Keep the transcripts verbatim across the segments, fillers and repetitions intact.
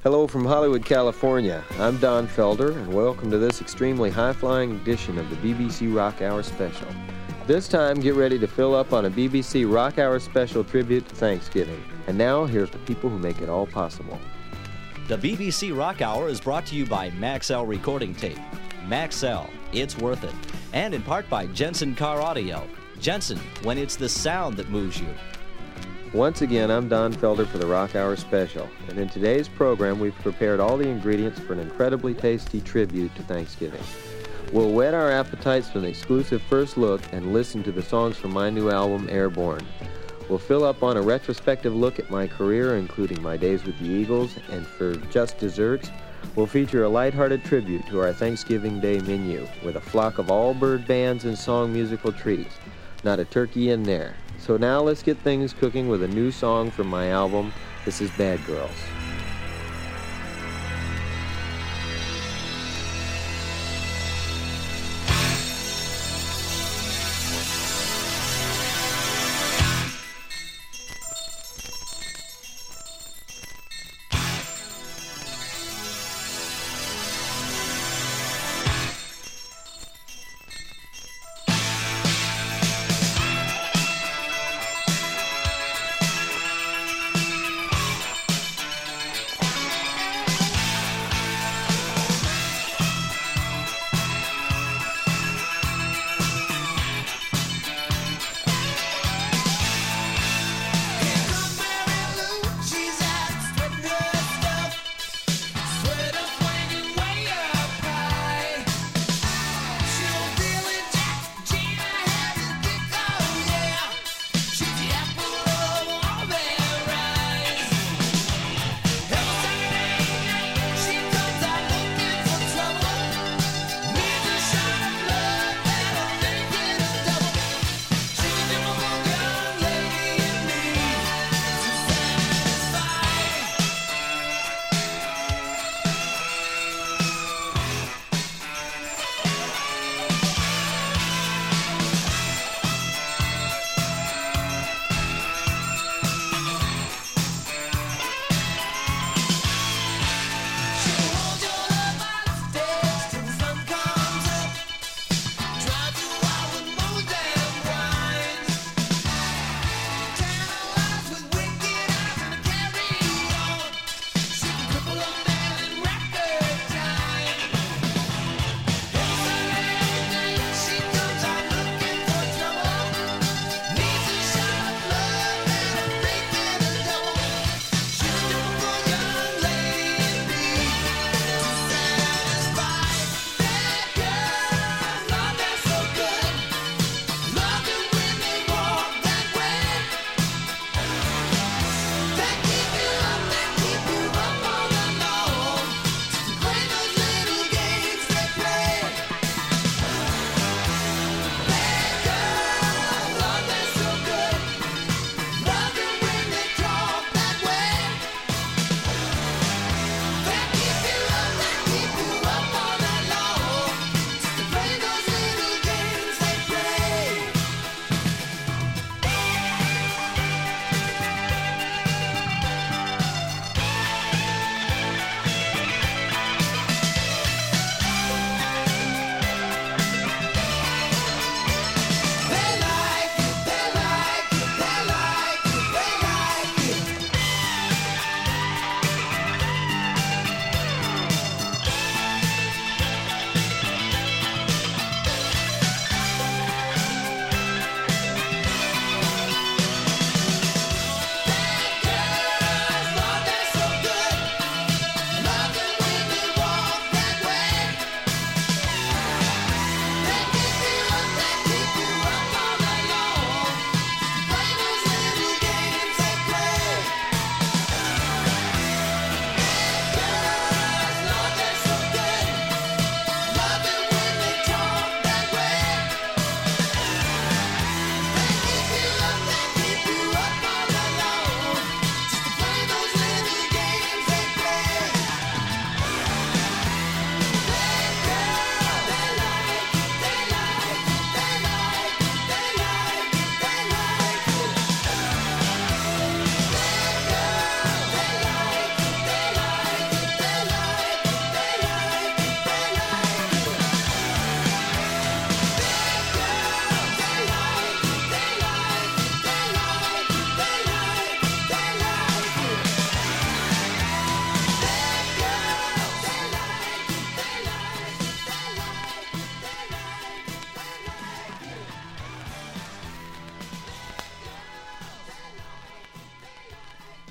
Hello from Hollywood, California. I'm Don Felder, and welcome to this extremely high-flying edition of the B B C Rock Hour Special. This time, get ready to fill up on a B B C Rock Hour Special tribute to Thanksgiving. And now, here's the people who make it all possible. The B B C Rock Hour is brought to you by Maxell Recording Tape. Maxell, it's worth it. And in part by Jensen Car Audio. Jensen, when it's the sound that moves you. Once again, I'm Don Felder for the Rock Hour Special, and in today's program, we've prepared all the ingredients for an incredibly tasty tribute to Thanksgiving. We'll whet our appetites with an exclusive first look and listen to the songs from my new album, Airborne. We'll fill up on a retrospective look at my career, including my days with the Eagles, and for just desserts, we'll feature a lighthearted tribute to our Thanksgiving Day menu with a flock of all-bird bands and song musical treats. Not a turkey in there. So now let's get things cooking with a new song from my album. This is Bad Girls.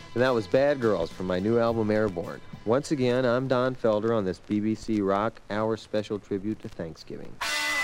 And that was Bad Girls from my new album, Airborne. Once again, I'm Don Felder on this B B C Rock Hour special tribute to Thanksgiving.